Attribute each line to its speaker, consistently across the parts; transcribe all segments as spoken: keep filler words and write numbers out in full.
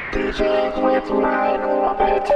Speaker 1: D J with my orbit.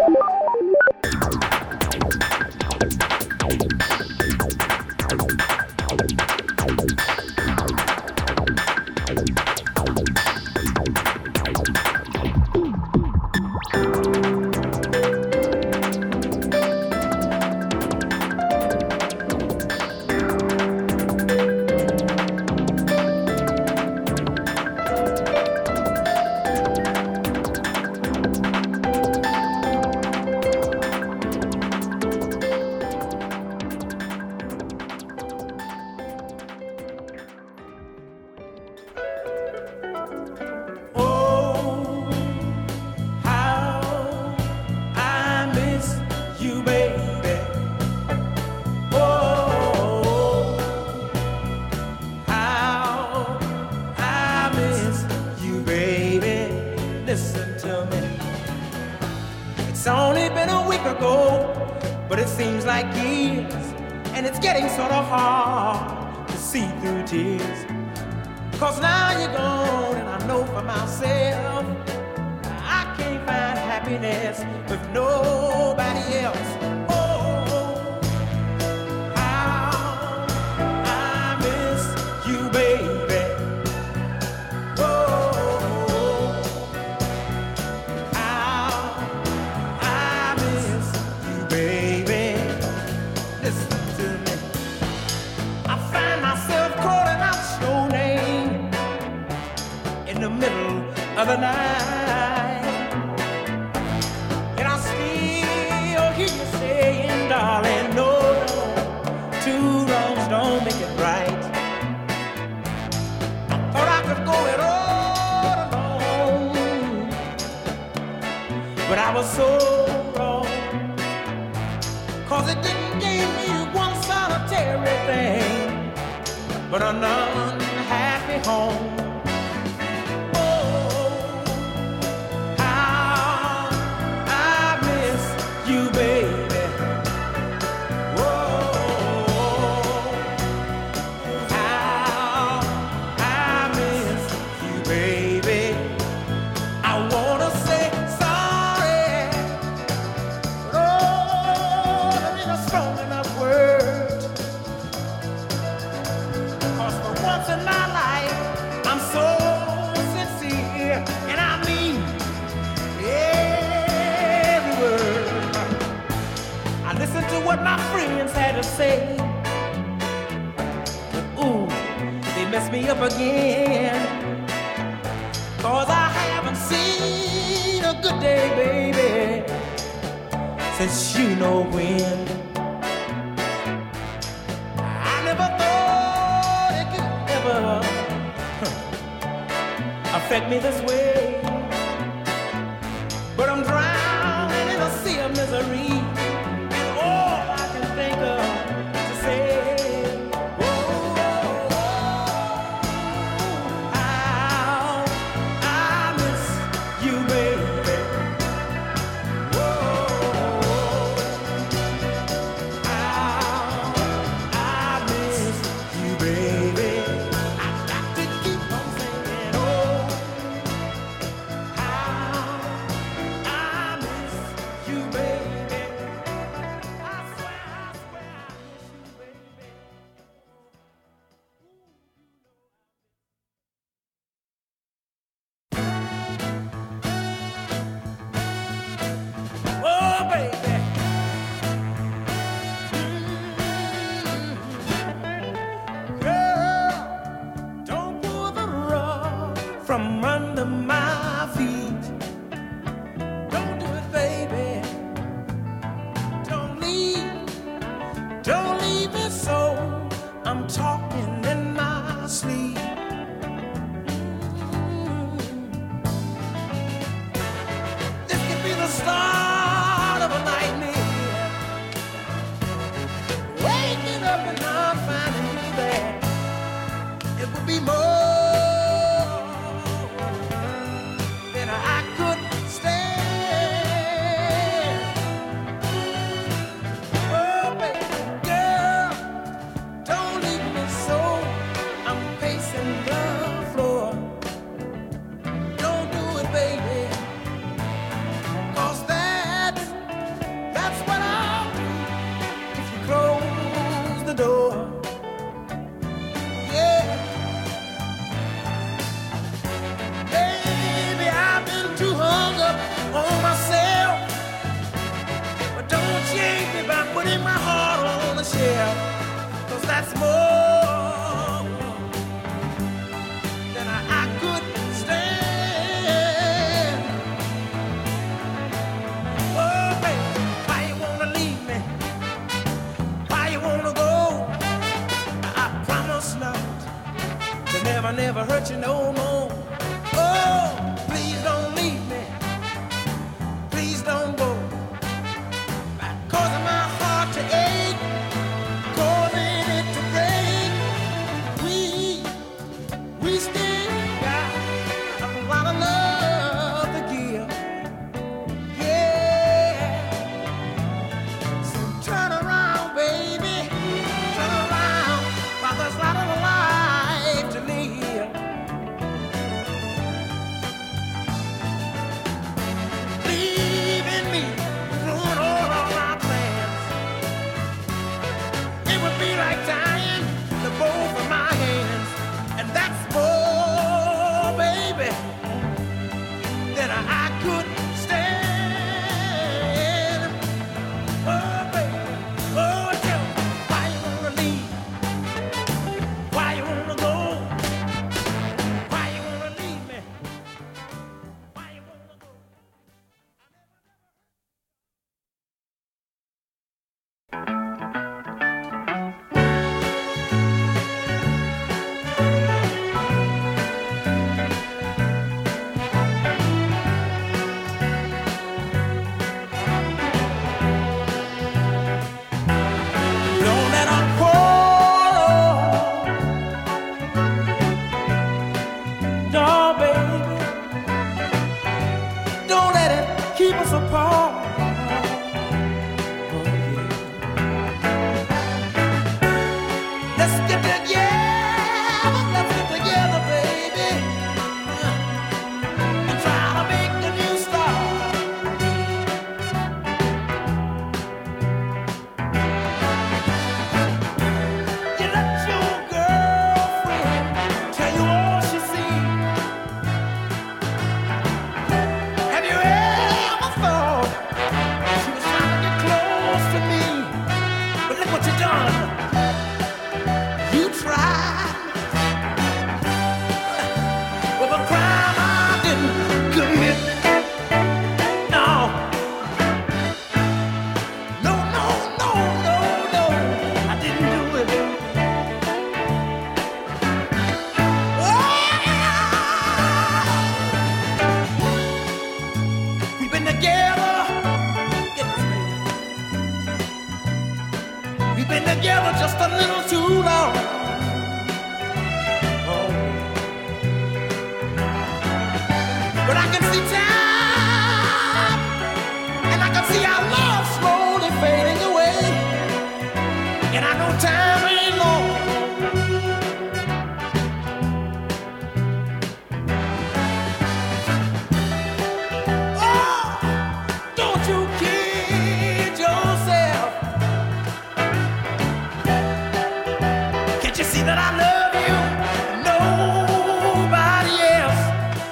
Speaker 2: Be more hurt you no more. Oh, please don't leave me. Please don't go. Causing my heart to ache, causing it to break. We, we still got a lot of love to give. Yeah. So turn around, baby. Turn around, while there's a lot of life to live. Believe in me, ruin all my plans. It would be like tying the both of my hands, and that's more, baby, than I could stand. Oh, baby, oh, tell me why you wanna leave, why you wanna go, why you wanna leave me, why you wanna go. Don't let her quarrel, no, baby. Don't let it keep us apart. Oh, yeah. Let's get together, let's get together, baby, and try to make a new start. You let your girlfriend tell you all she sees. Have you ever thought she was trying to get close to me? But look what you done. You tried with a crime I didn't commit. No, no, no, no, no, no, I didn't do it. Oh, we've been together. Get this, baby. We've been together just a little too long. Oh. But I can see time, and I can see our love slowly fading away. And I know time ain't long. Oh, don't you kid yourself. Can't you see that I love you? Nobody else.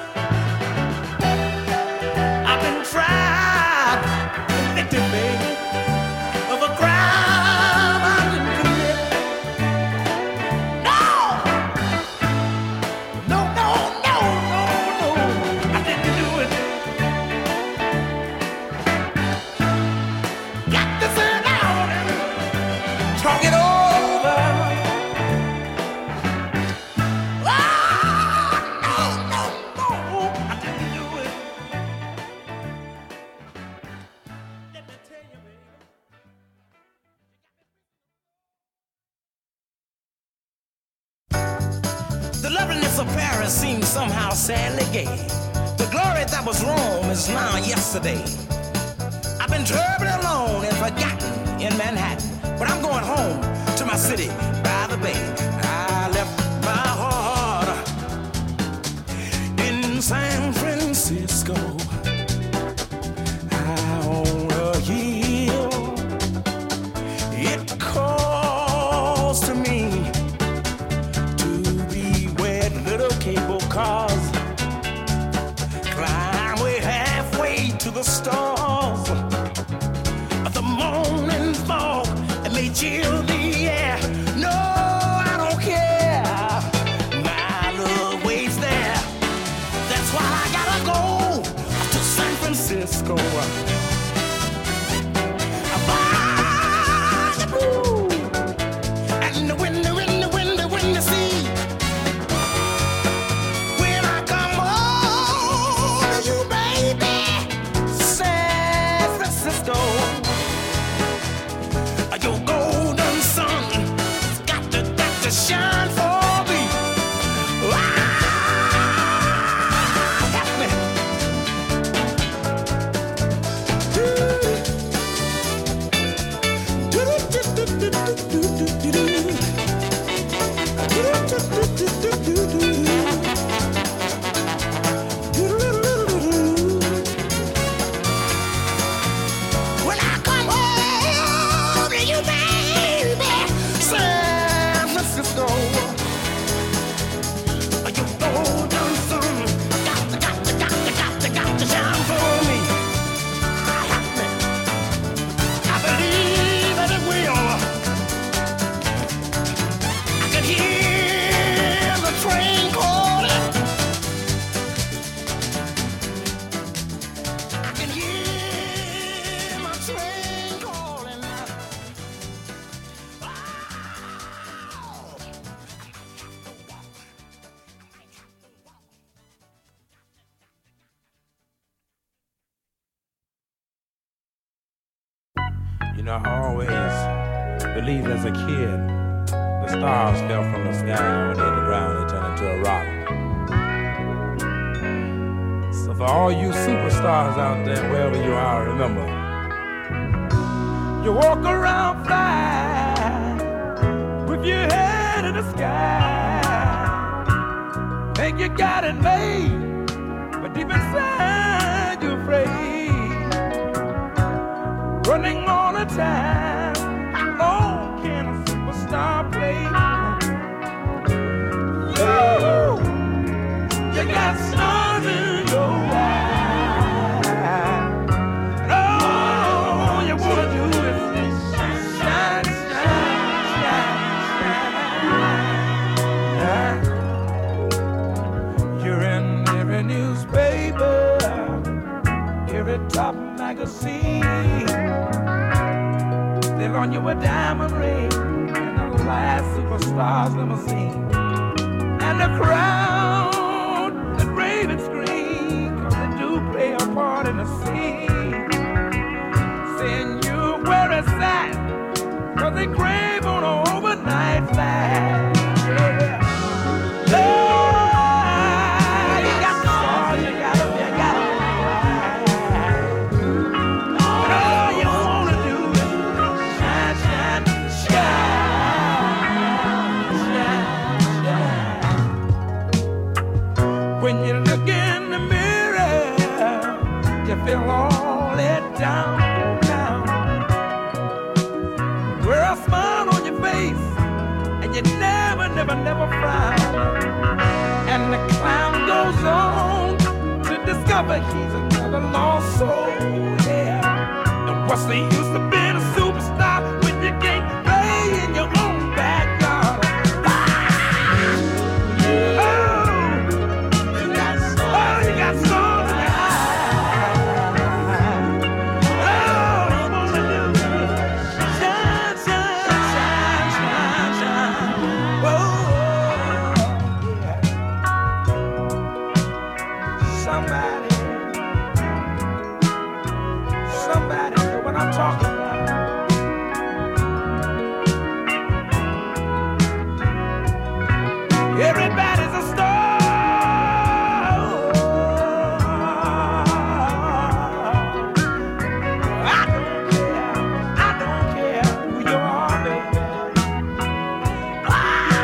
Speaker 2: I've been tried, convicted, baby, of a crime I didn't commit. No, no, no, no, no, no, I didn't do it. Got to sit down and talk it over. Ah, no, no, no, I didn't do it. Let me tell you, baby. The loveliness of Paris seems somehow sadly gay. The glory that was Rome is now yesterday. I've been terribly alone and forgotten in Manhattan, but I'm going home to my city by the bay. I left my heart in San Francisco. I own a hill. It calls to me to be where little cable cars climb way halfway to the stars. The morning fog may chill the air. No, I don't care. My love waits there. That's why I gotta go to San Francisco. And the wind, the wind, the wind, the wind, the sea.
Speaker 3: You know, I always believed as a kid the stars fell from the sky and when they hit the ground they turned into a rock. So for all you superstars out there, wherever you are, remember, you walk around fly with your head in the sky. Think you got it made, but deep inside you're afraid. Running all the time, how long can a superstar play? Ooh, you got stars in your eyes, and all you wanna do is shine, shine, shine, shine. You're in every newspaper, every top magazine. They'll on you a diamond ring and the last superstar's limousine. And the crowd that rave and scream, cause they do play a part in the scene. Saying you where it's at, cause they crave on an overnight flight. Yeah. Oh, you got the star, you got it, you got it. And all you wanna do is shine, shine, shine, shine. When you look in the mirror, you feel all let down, down. Wear a smile on your face, and you never, never, never frown. And the clown goes on to discover he's another lost soul, yeah. And what's the use of being a superstar when you can't play in your own backyard? Oh, you got stars, you got stars in your eyes. All you wanna do is shine, shine, shine, shine, shine. Whoa, yeah. Somebody, somebody know what I'm talking about. Everybody's a star. I don't care, I don't care who you are, baby. Ah,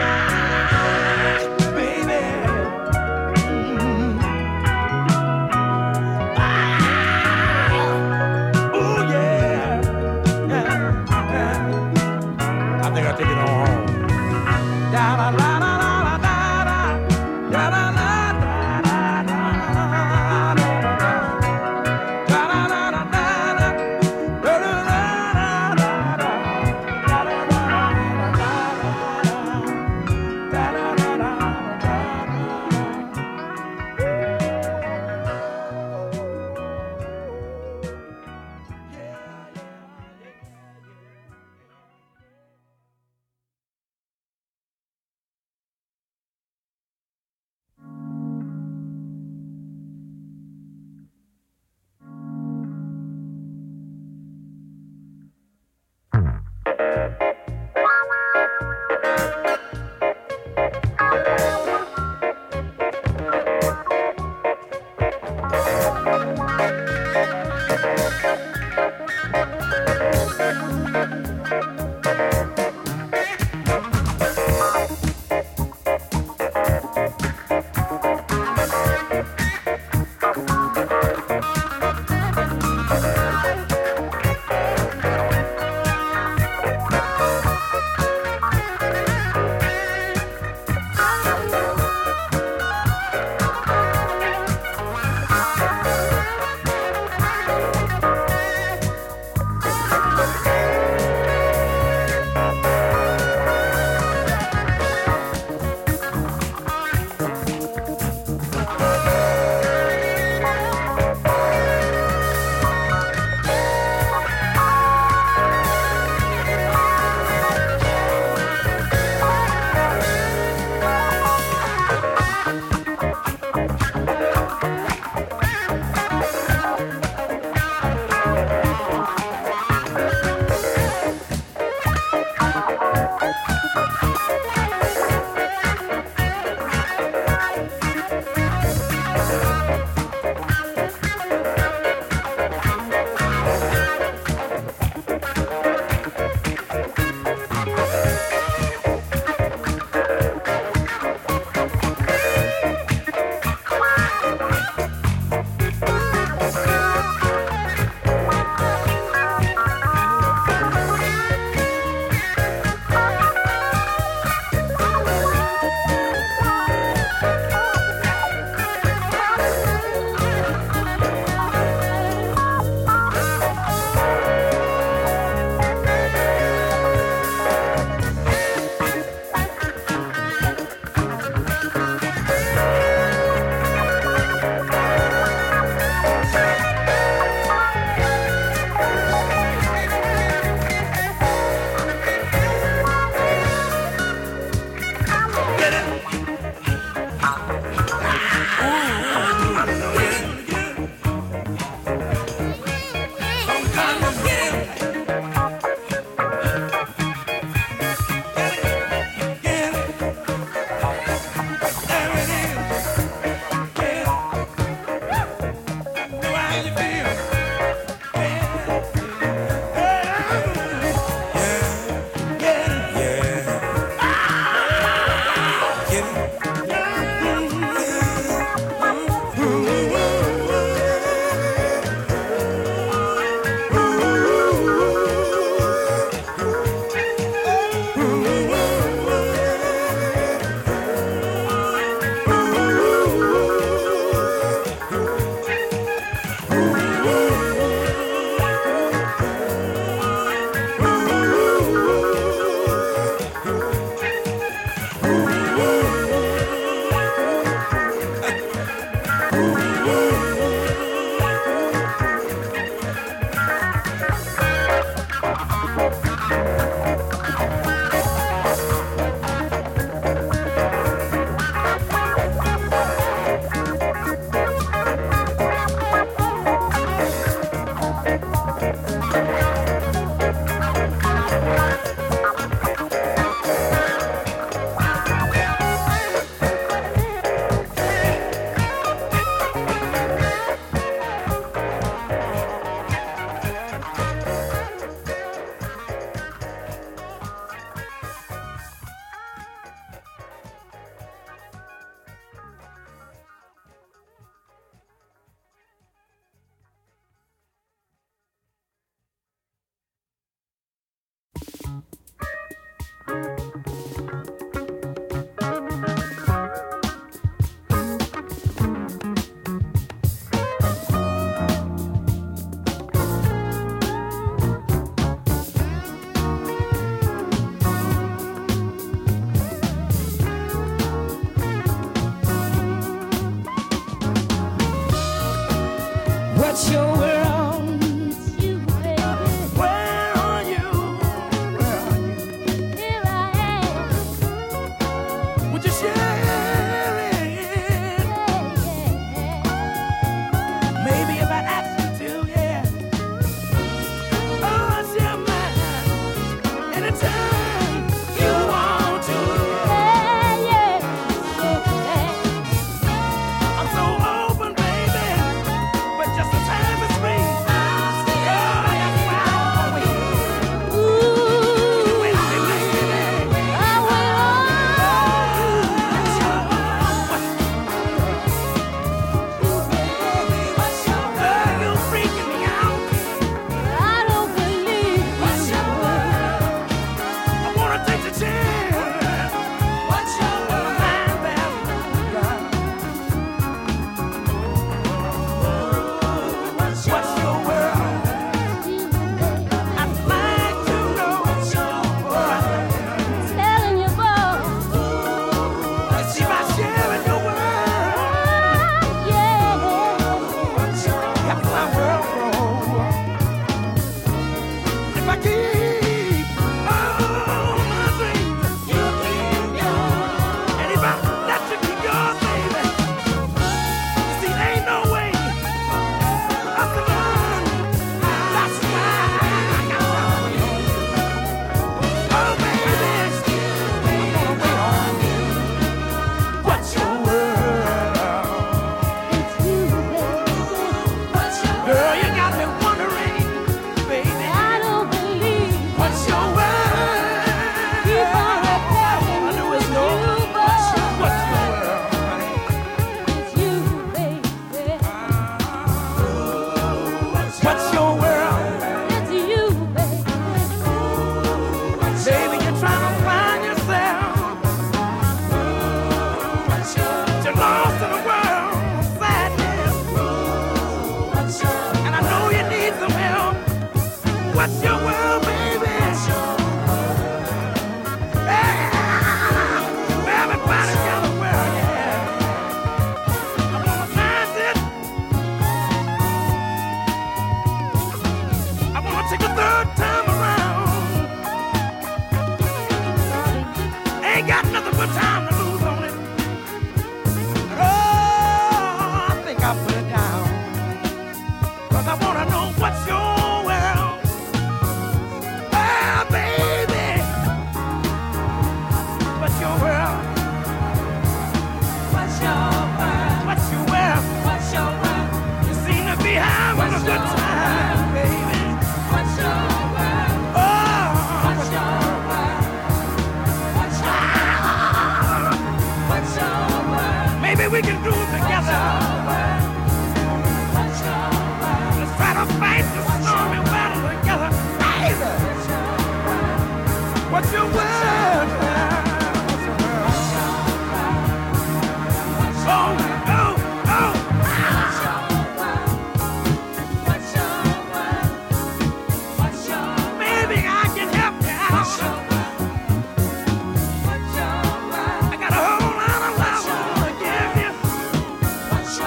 Speaker 3: baby. Mm. Ah, ooh, yeah.
Speaker 2: What's your world?
Speaker 4: It's you, baby.
Speaker 2: Where are you? Where are you?
Speaker 4: Here I am.
Speaker 2: Would you share it?
Speaker 4: Yeah, yeah.
Speaker 2: Maybe if I asked you to, yeah. Oh, I'll share mine anytime you want to.
Speaker 4: Yeah, yeah. Yeah.
Speaker 2: I'm so open, baby, but just the time is free. Oh, that's why I'm waiting.
Speaker 4: Ooh,
Speaker 2: Wait, wait, baby.
Speaker 4: I
Speaker 2: Girl, you're freaking me out.
Speaker 4: will. I don't believe
Speaker 2: What's your
Speaker 4: you.
Speaker 2: world? I wanna take the chance. What's your world? Mind that girl. What's your world? I'd like to know what's your world.
Speaker 4: Telling you, boy.
Speaker 2: Let's see if I share in your world.
Speaker 4: Yeah.
Speaker 2: Help my world grow. If I keep all my dreams, you keep yours. And if I let you keep yours, baby, you see, there ain't no way for us to learn. That's why I got love for you. Oh, baby, I'm gonna wait on you. What's your world?
Speaker 4: It's you, baby.
Speaker 2: Girl, you got me wondering, baby.
Speaker 4: I don't believe.
Speaker 2: What's your world?
Speaker 4: Keep on telling
Speaker 2: I know
Speaker 4: me
Speaker 2: it's
Speaker 4: it's
Speaker 2: no.
Speaker 4: you,
Speaker 2: What's
Speaker 4: boy.
Speaker 2: your, what's your world, honey?
Speaker 4: It's you, baby.
Speaker 2: What's your world?
Speaker 4: It's you, baby.
Speaker 2: Baby, you're trying to find yourself. You're lost in a world of sadness. And I know you need some help. What's your world, baby? Yeah. Everybody's got a world, yeah. I'm gonna find it. I wanna take a third time around. Ain't got nothing but time to lose on it. Oh, I think I'll put it down. 'Cause I wanna know what's your world. Oh, baby. What's your world? What's your world? What's your world? What's your world? You seem to be having a good time, baby. What's your world? Oh, what's your world? What's your world? What's your world? Maybe we can do it together. What's your world? Let's try to fight the stormy battle together, baby. What's your world? Oh, oh, oh. Maybe I can help you out. I got a whole lot of love to give you.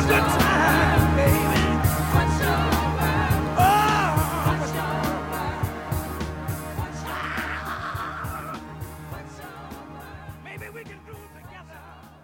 Speaker 3: good time, baby. Oh, maybe we can do it together.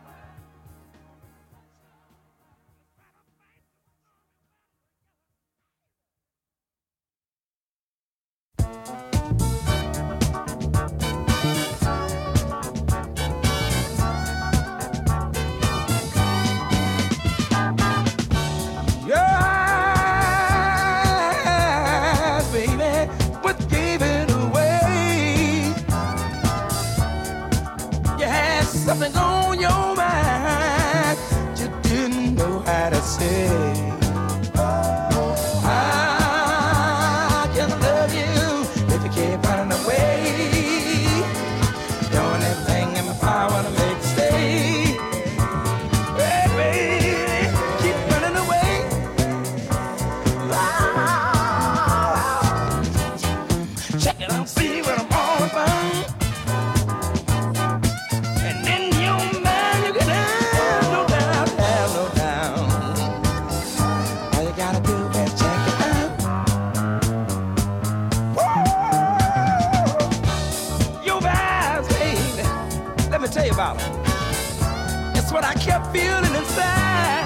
Speaker 3: Yes, baby, what gave it away? You had something on your mind you didn't know how to say. I can love you if you keep running away. The only thing in my power to make you stay. Hey, baby, keep running away. Check it out, see what I'm all about. And in your mind you can have no doubt, have no doubt. All you gotta do is check it out. Woo! Your eyes, baby, let me tell you about them. It's what I kept feeling inside.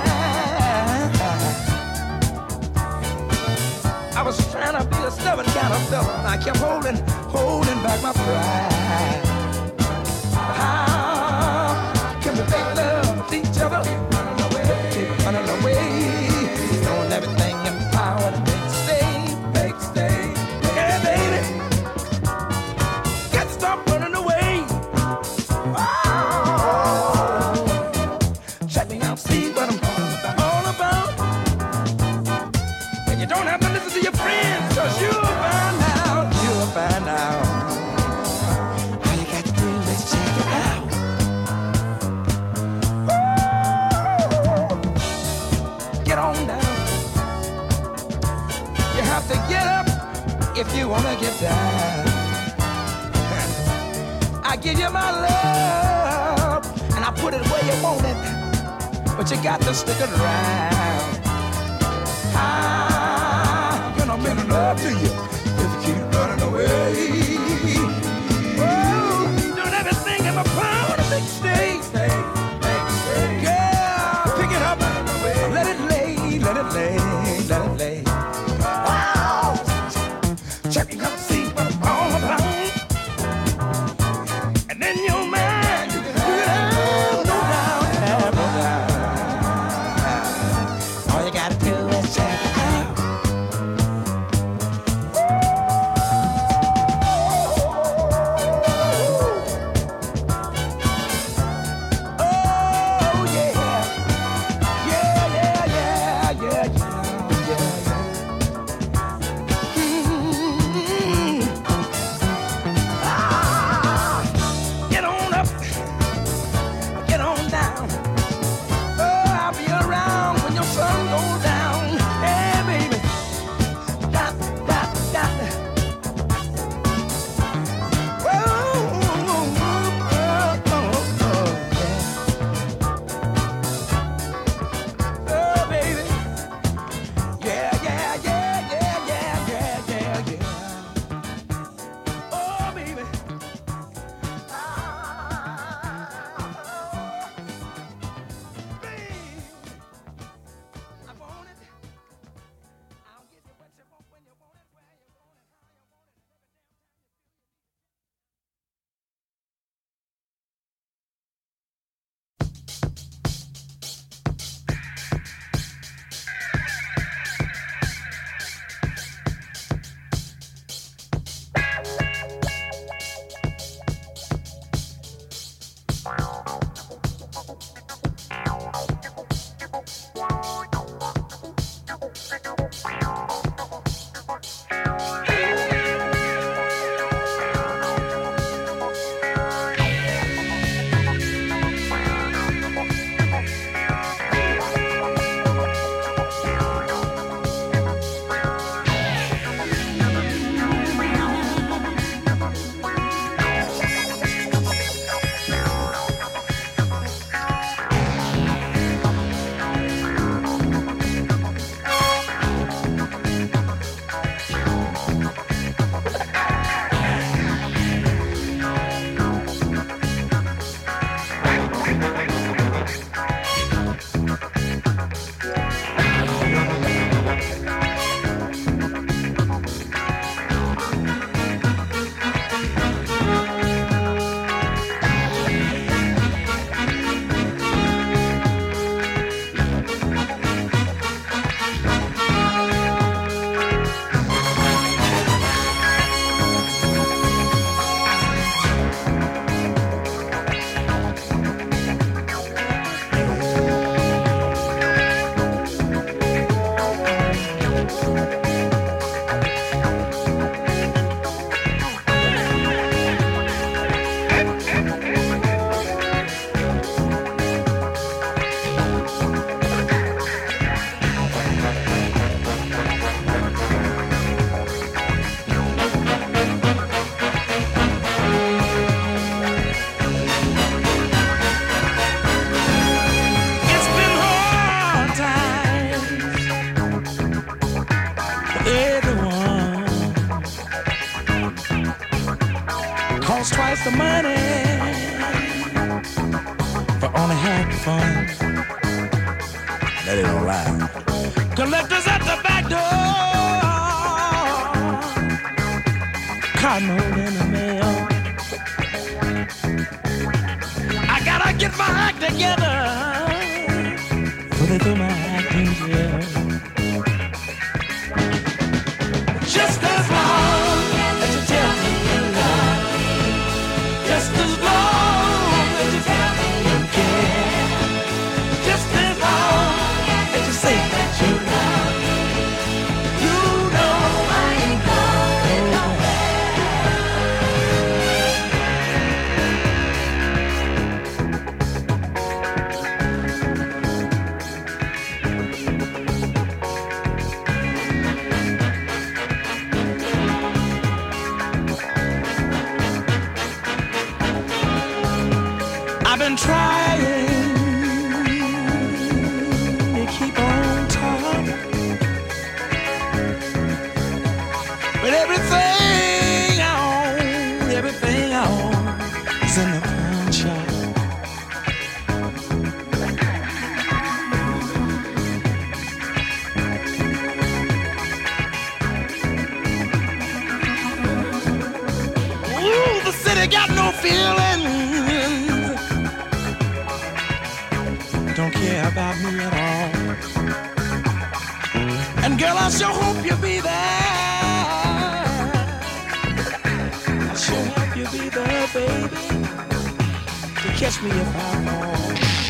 Speaker 3: I was trying to be a stubborn kind of fella, and I kept holding, holding back my pride. How can we make love with each other? Running away, keep running away, knowing everything in power to make you stay, make you stay. Yeah, baby, got to stop running away. Oh, check me out, see what I'm all about. And you don't have to listen to your friends, cause you'll find out, you'll find out. All you got to do is check it out. Woo! Get on down. You have to get up if you wanna get down. I give you my love, and I put it where you want it, but you got to stick around. I'm gonna make love to you if you keep running away. Oh, doing everything in my power to make you stay, stay, make you stay. Girl, pick it up, let it lay, let it lay, let it lay. Wow, check it out, see what I'm all about. And in your mind, you can have no doubt, have no doubt. All you gotta do is check it out. Oh yeah, yeah, yeah, yeah, yeah, yeah, yeah, yeah.
Speaker 2: That ain't no lie. Collectors at the back door. Cardinal in the mail. I gotta get my act together. Put it through my acting jail. Just as long as you tell me you love me. Just as long as you tell me you care. Just as long as you say that you love me. You know I ain't going I've been trying to keep on top, but everything I own, everything I own is in the pawn shop. Ooh, the city got no feeling. Don't care about me at all. And girl, I sure hope you'll be there. I sure hope you'll be there, baby, to catch me if I fall.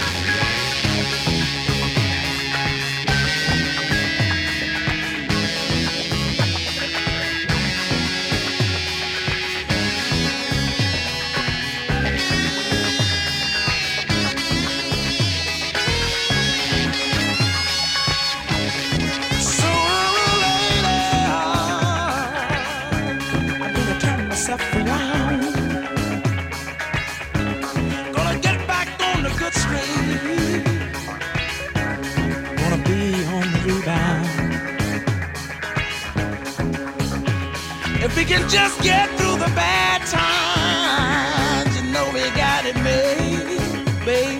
Speaker 2: Around. Gonna get back on the good street. Gonna be on the rebound. If we can just get through the bad times, you know we got it made, babe.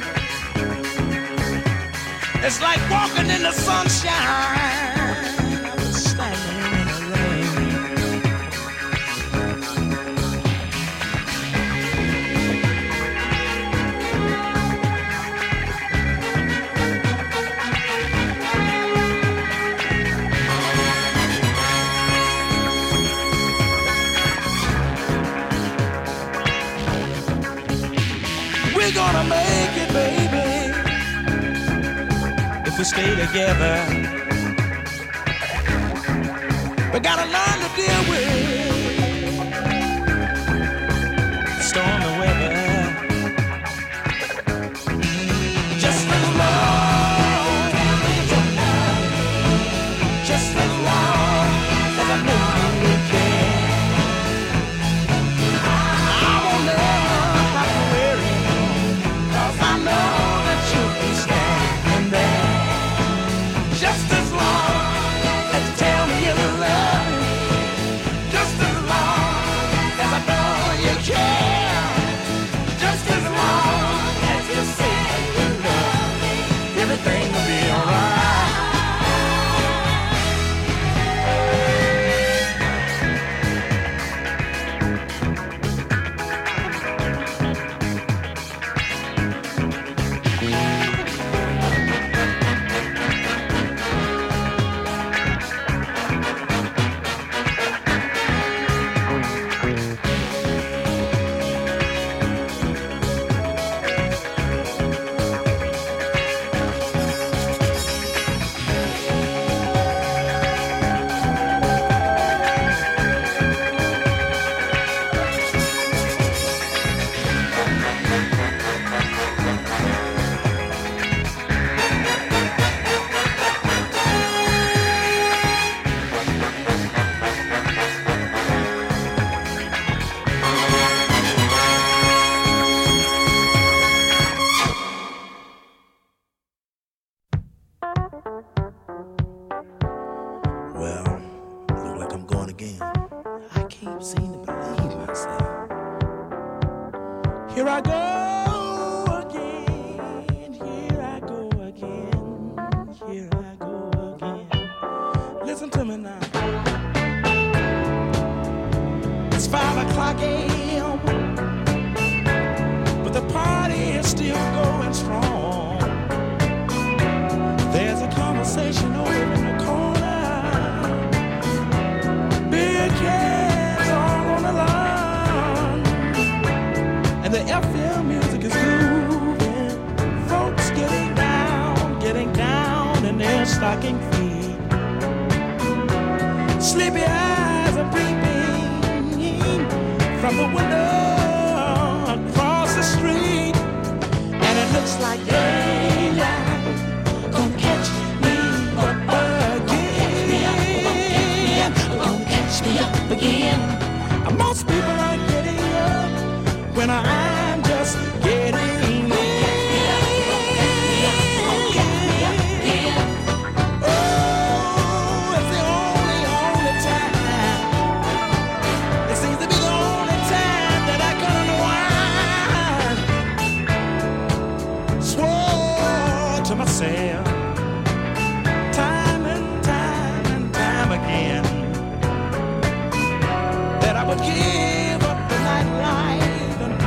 Speaker 2: It's like walking in the sunshine. I'm standing in the rain. We're gonna make it, baby, if we stay together. We gotta learn to deal with stormy weather. Just as long as you love me, just as long as I know you care, I won't never have to worry. I know that you'll be standing there. Just as long as you tell me you love me. Just as long as I know you care. Just as long as you say you love me. Everything will be alright. Here I go again, here I go again,
Speaker 3: to me now. It's five o'clock a m, but the party is still going strong. There's a conversation over in the corner. Big cats all on the lawn, and the F M music is grooving. Folks getting down, getting down in their stocking feet. Sleepy eyes are peeping from the window across the street, and it looks like daylight gonna catch me up again. Gonna catch me up again. Most people are getting up when I'm just getting in. Oh, it's the only, only time. It seems to be the only time that I can unwind. Swore to myself, time and time and time again, that I would give up the nightlife and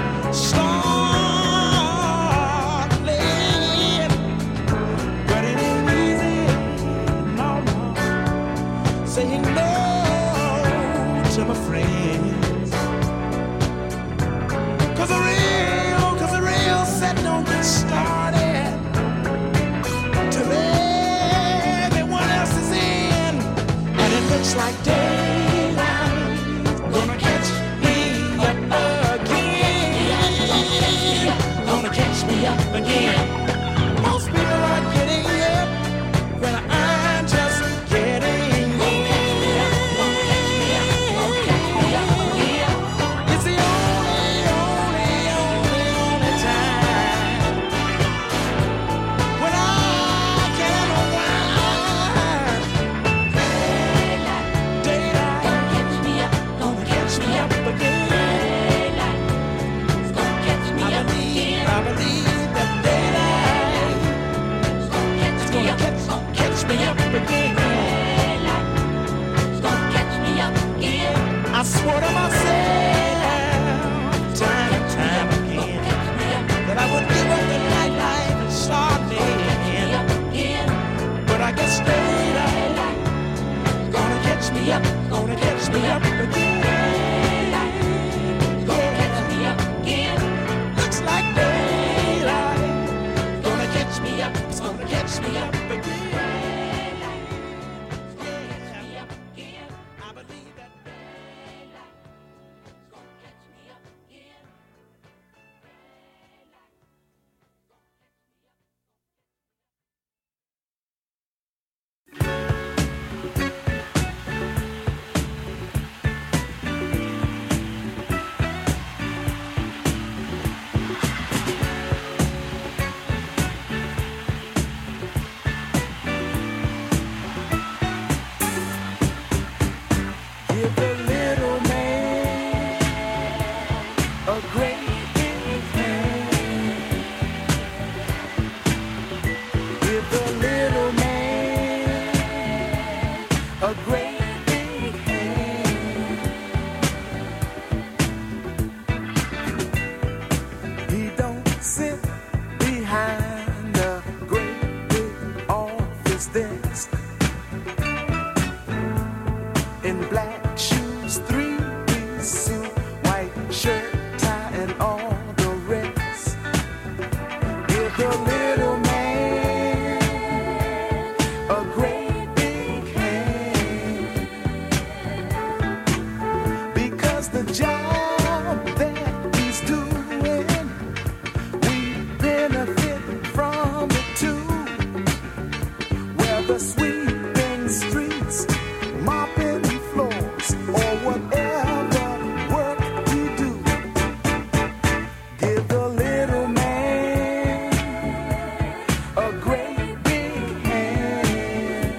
Speaker 3: start playing. But it ain't easy, no, no, saying no to my friends. Cause the real, cause the real set don't get started till everyone else is in, and it looks like daylight gonna catch me up again. Gonna catch me up again. Most people are getting up when I'm just getting in. It's the only, only, only, only time when I can unwind. Daylight gonna catch me up, gonna catch me up again. I believe, I believe that daylight is gonna catch, catch me up again. I swore to myself time and time again that I would give up the nightlife and start again. But I guess daylight gonna catch me up, gonna catch me up again. Looks like daylight gonna catch me up, it's gonna catch me up again. I believe that daylight is gonna catch me up again. Give the little man a great big hand. Give the little man a great big hand. He don't sit behind a great big office desk in black shoes, three-piece suit, white shirt, tie, and all the rest. Give the little man a great big hand, because the job that he's doing, we benefit from it too. Whether sweeping streets, mopping floors, or whatever work you do, give the little man a great big hand.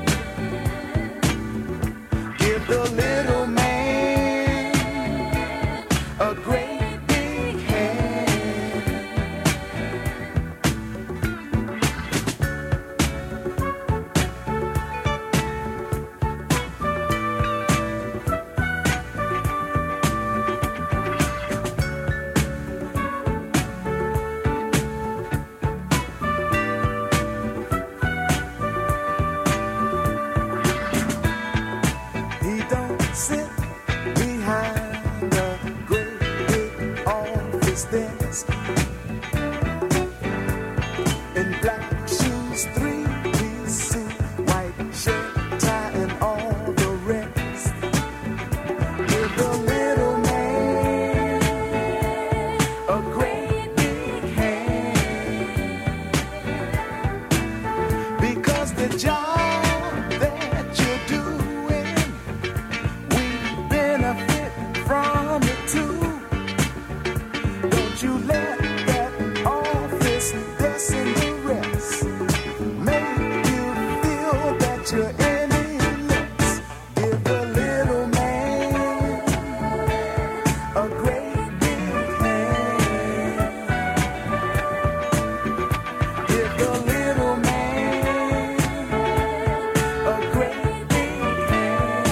Speaker 3: Give the little man a great big hand.
Speaker 5: sit behind a great big office desk in black shoes, three-piece suit, white shirt, tie, and all the rest. Give the little man a great big hand, because the job that you're doing, we benefit from it too. Don't you let that office desk and the rest make you feel that you're any less. Give the little man a great big hand. Give the little man a great big hand.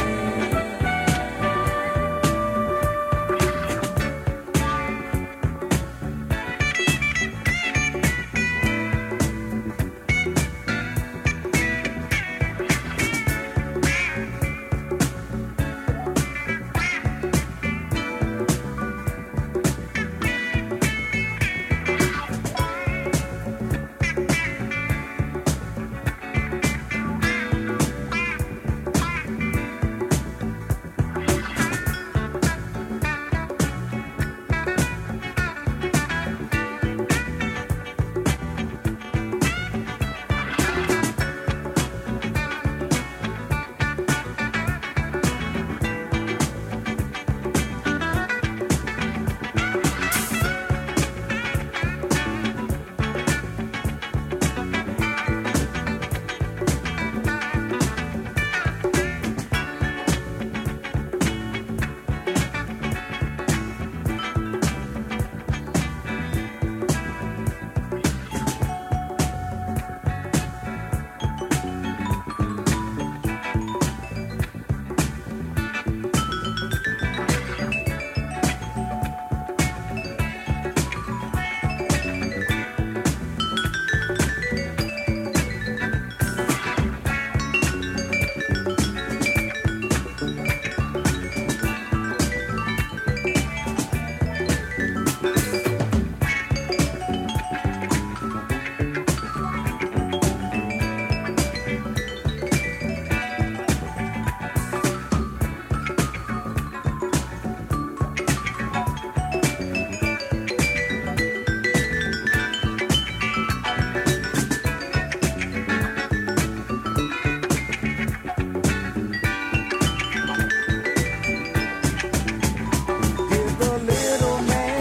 Speaker 5: Give the little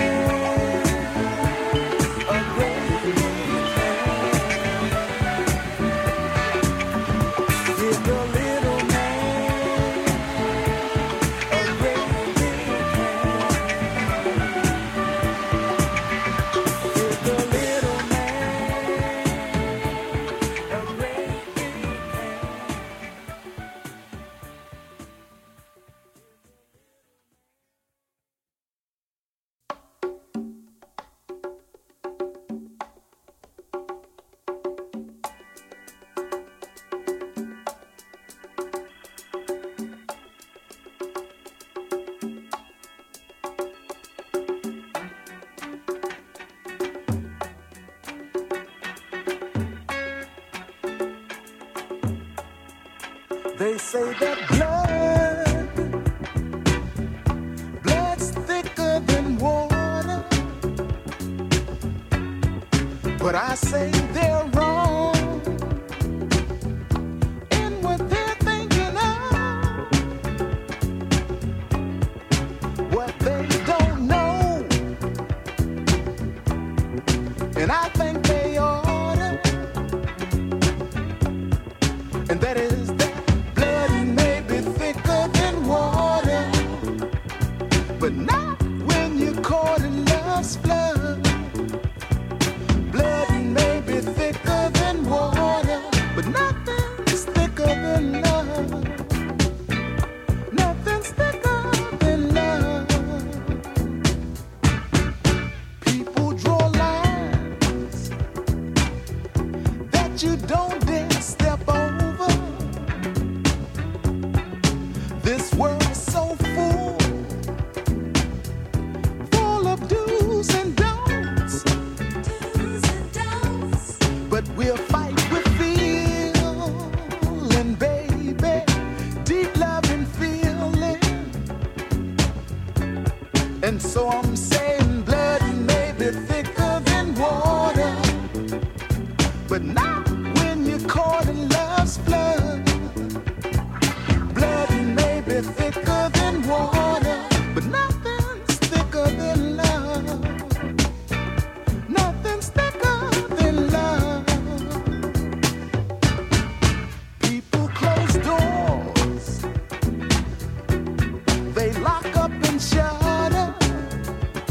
Speaker 5: man a great big hand. Give the little man a great big hand. Give the little man a great big hand. They say that blood, blood's thicker than water, but I say they're wrong in what they're thinking of. What they don't know, and I think they oughta, and that is that blood may be thicker than water, but not when you're caught in love's flood. Blood may be thicker So I'm saying blood may be thicker than water, but not when you're caught in love's flood. Blood may be thicker than water, but nothing's thicker than love. Nothing's thicker than love. People close doors, they lock up and shut up.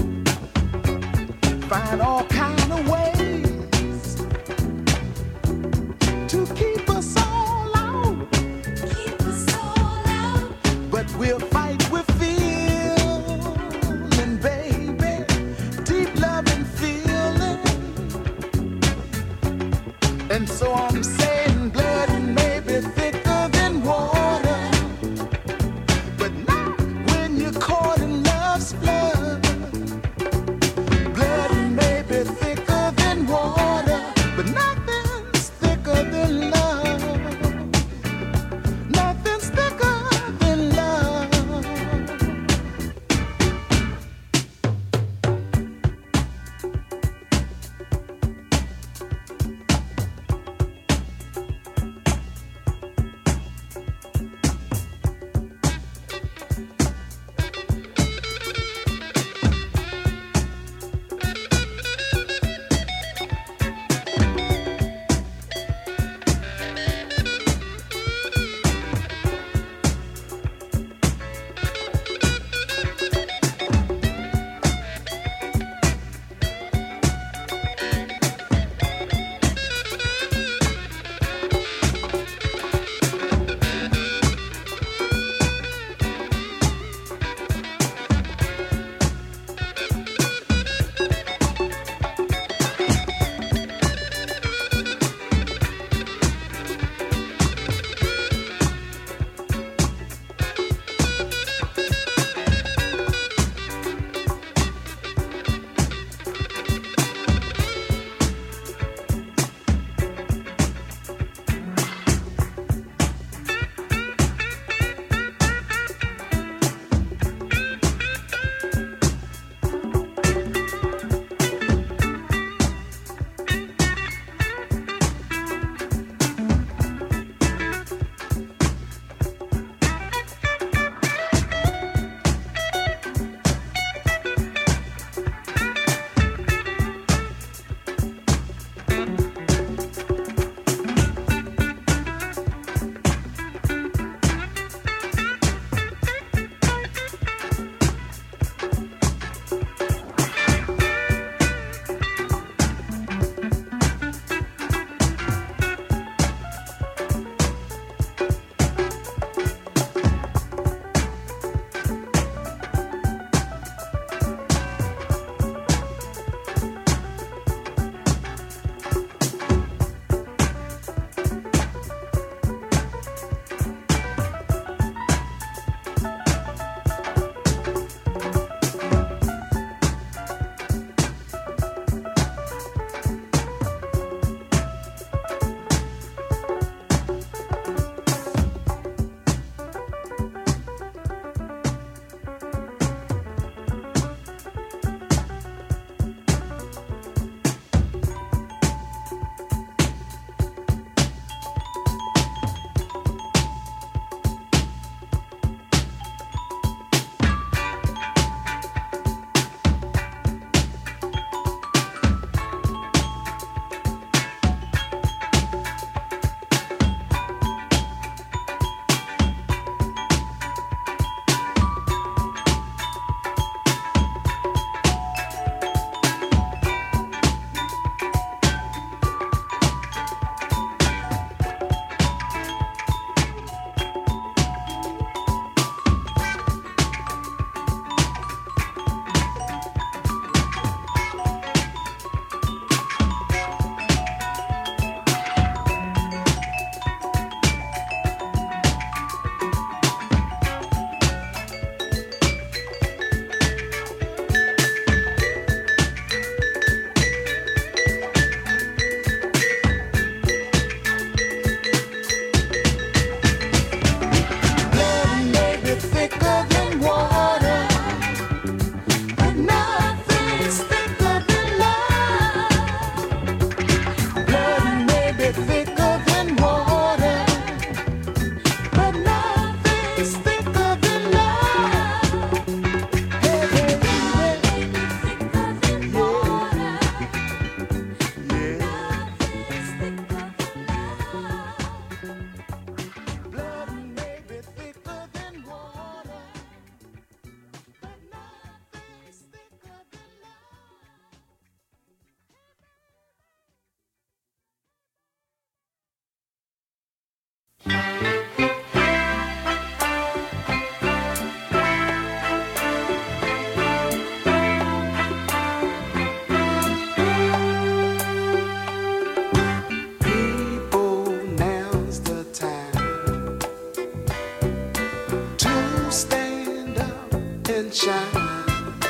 Speaker 5: sunshine.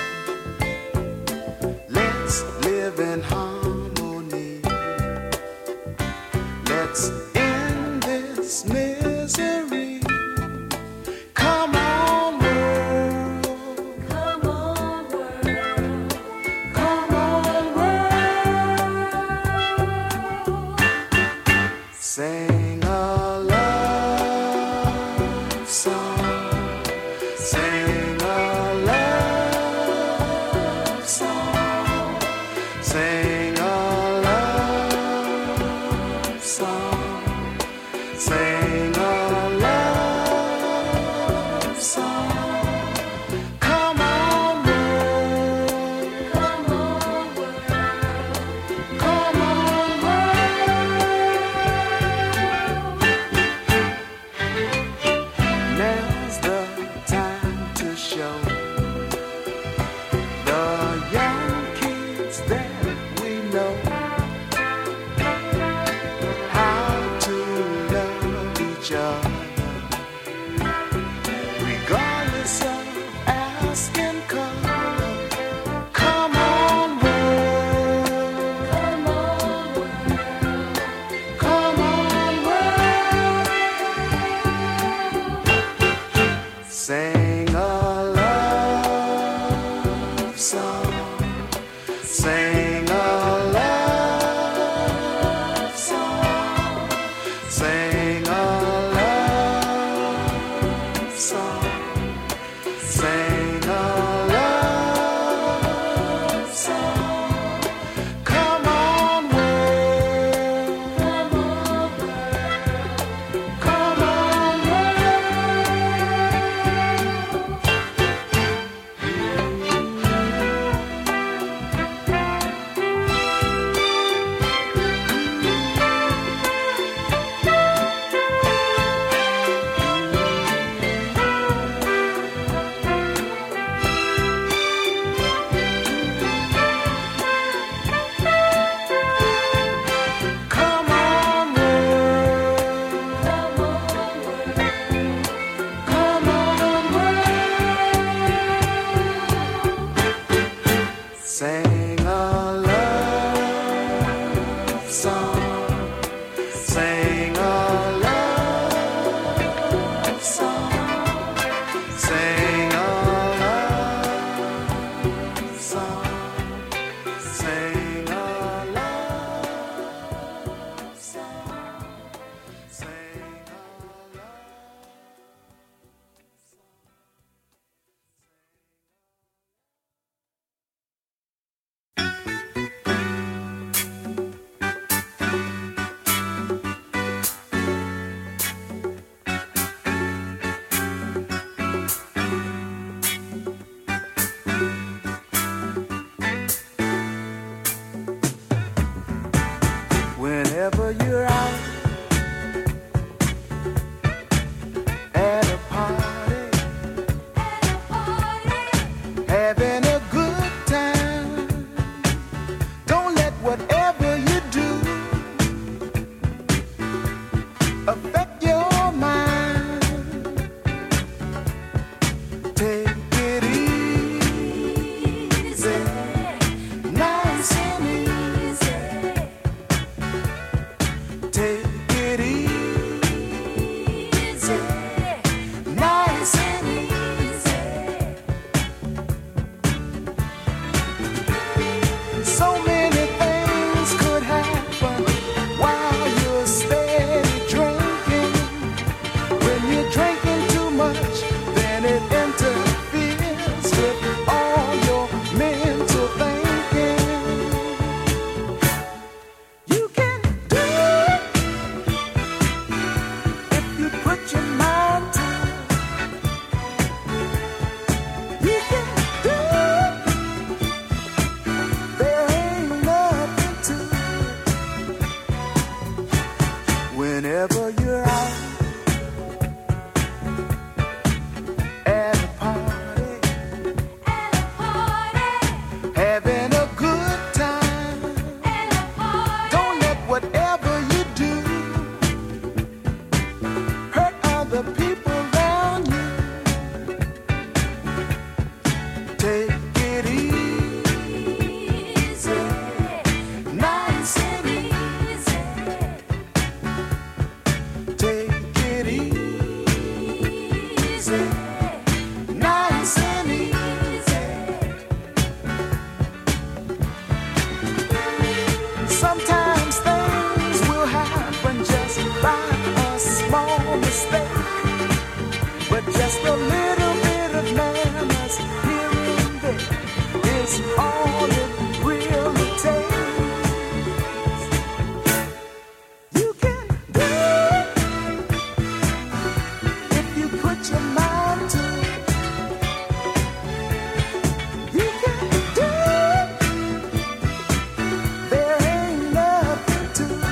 Speaker 5: Let's live in harmony. Let's end this misery. Come on, world.
Speaker 4: Come on, world.
Speaker 5: Come on, world. Sing a love song. Sing a love song. Sing a love song. Sing a love song. Come on, world.
Speaker 4: Come on, world.
Speaker 5: Come on, world. Now's the time to show the young kids that we know how to love each other, regardless of asking color. Come on, world.
Speaker 4: Come on, world.
Speaker 5: Come on, world. Sing a love song. Sing a love song. Sing a love song. Sing a love song. Come on, world.
Speaker 4: Come on, world.
Speaker 5: Come on, world. Come on, world.
Speaker 4: Come on, world.
Speaker 5: Come on, world. Sing a love song. Sing a love song. Sing a love song. Sing a love song. Sing a love. Whenever you're out at a party, having a good time, don't let whatever you do affect your mind. Take it easy, nice and easy. Take it easy, nice and easy. So many things could happen while you're steady drinking. When you're drinking too much, then it interferes with all your mental thinking. You can do it if you put your mind easy, nice and easy. Sometimes things will happen just by a small mistake, but just a little bit of manners here and there is all it really takes. You can do it if you put your mind to it. You can do it. There ain't nothing to it.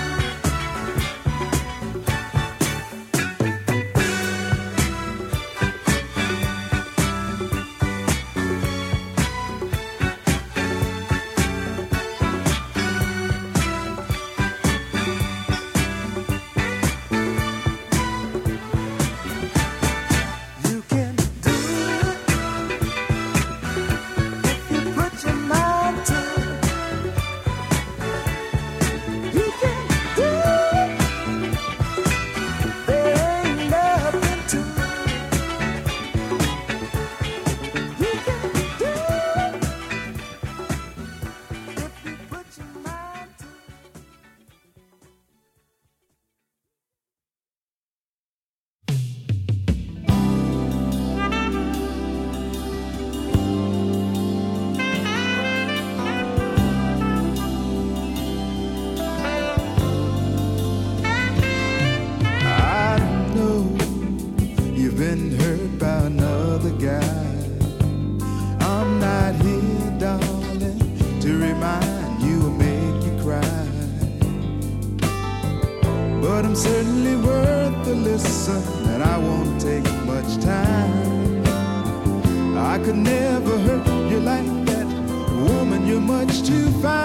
Speaker 5: You can do it if you put your mind to it. You can do it. There ain't nothing to it. You can do it if you put your mind to it. I know you've been hurt by another guy. I'm not here, darling, to remind you or make you cry. But I'm certainly worth the listen, and I won't take much time. I could never hurt you like that, woman, you're much too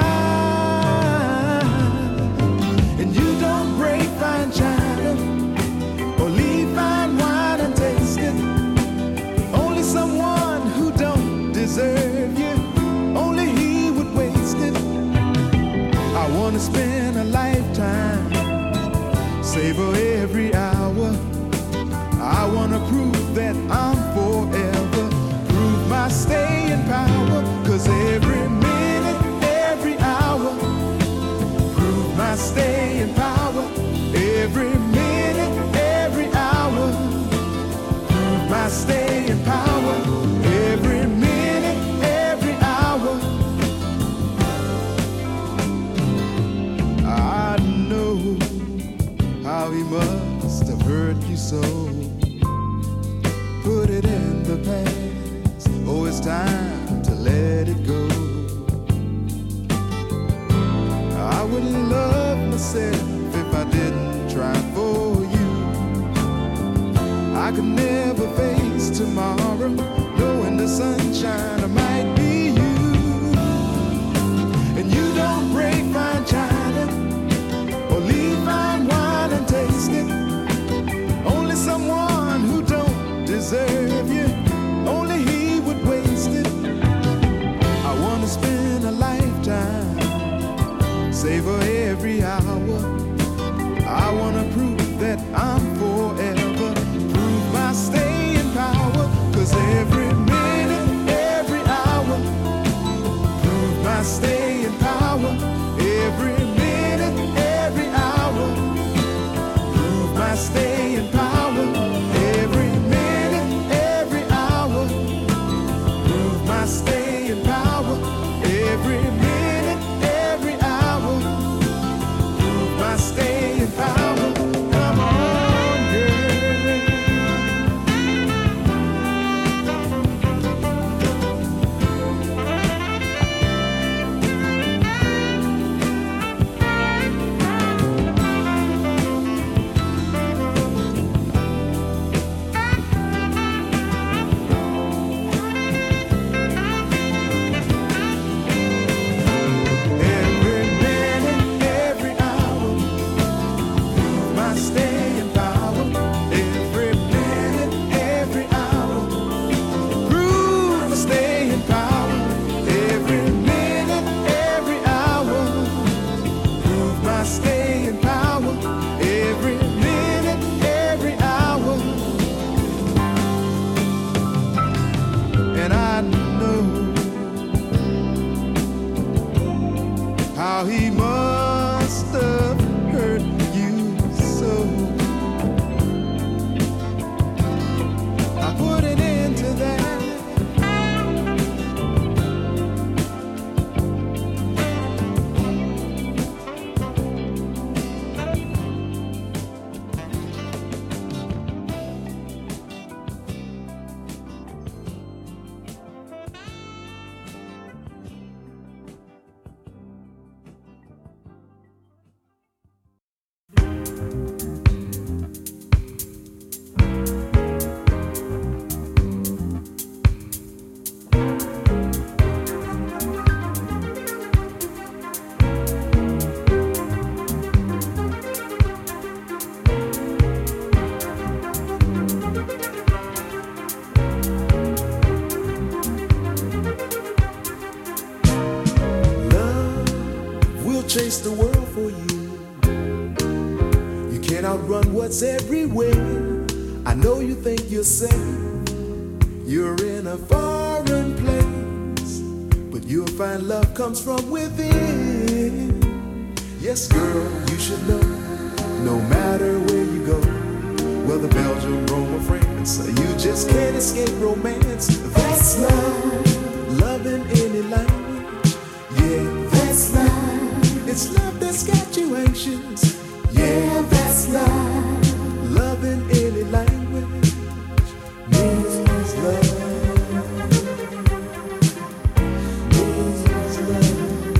Speaker 5: fine. And you don't break fine china or leave fine wine and taste it. Only someone who don't deserve you, only he would waste it. I wanna spend a lifetime, savor every hour. I wanna prove that I'm forever, prove my staying power. Cause every minute, every hour, prove my staying power. Every minute, every hour, prove my staying power. Every minute, every hour. I know how he must have hurt you so. Put it in the past. Oh, it's time to let it go. I wouldn't love myself if I didn't try for you. I could never face tomorrow, knowing the sunshine might be you. And you don't break fine china or leave fine wine and taste it. Only someone who don't deserve you, only he would waste it. I wanna spend a lifetime, savor every hour. I wanna prove that I'm forever, prove my staying power. Cause every minute, every what's everywhere. I know you think you're safe. You're in a foreign place, but you'll find love comes from within. Yes, girl, you should know, no matter where you go, whether Belgium, Rome, or France, you just can't escape romance. That's love, love in any language. Yeah, that's love. It's love that's got you anxious. Yeah, that's love. Love in any language means love. Means love.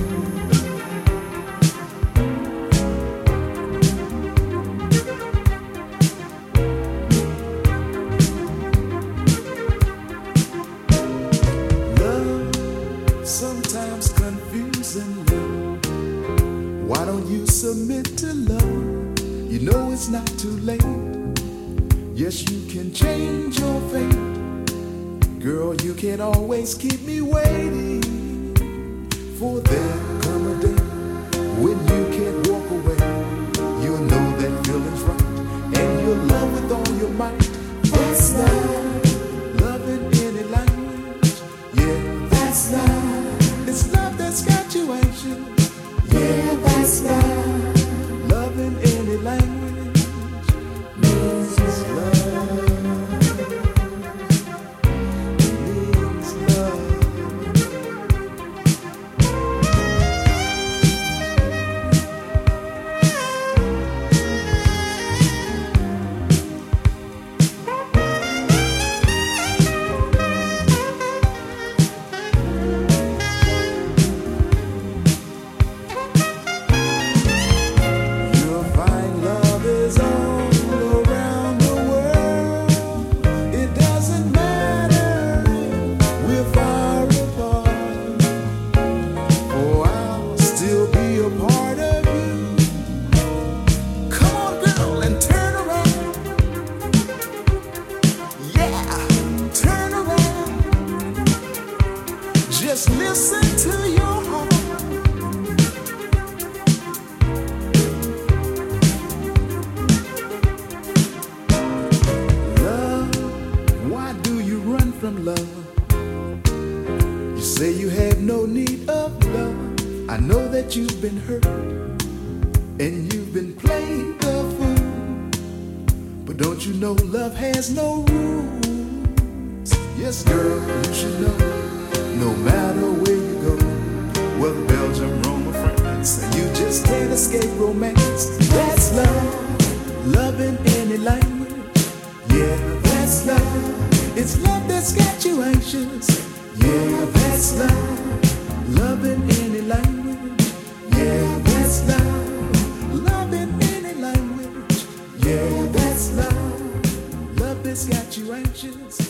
Speaker 5: Love, sometimes confusing love. Why don't you submit to love? You know it's not too late. Yes, you can change your fate. Girl, you can't always keep me waiting. For there come a day when you can't walk away. You'll know that feeling's right, and you'll love with all your might. That's love, love in any language. Yeah, that's love. It's love that's got you anxious. Yeah, that's love. Love in any language means love. Means love. You'll find love is all around the world. It doesn't matter if we're far apart. Oh, I'll still be a part of you. Come on, girl, and turn around. Yeah, turn around. Just listen to your heart. Love, why do you run from love? You say you have no need of love. I know that you've been hurt and you've been played the fool. But don't you know love has no rules? Yes, girl, you should know, no matter where you go, whether Belgium, Rome, or France, you just can't escape romance. That's love, love in any language. Yeah, that's love. It's love that's got you anxious. Yeah, that's love. Love in any language. Yeah, that's love. Love in any language. Yeah, that's love. Love that's got you anxious.